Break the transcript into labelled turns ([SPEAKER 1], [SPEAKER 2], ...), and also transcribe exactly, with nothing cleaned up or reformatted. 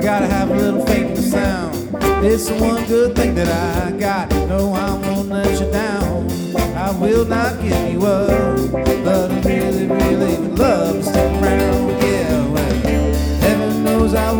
[SPEAKER 1] gotta have a little faith in the sound. It's the one good thing that I got. No, I won't let you down. I will not give you up.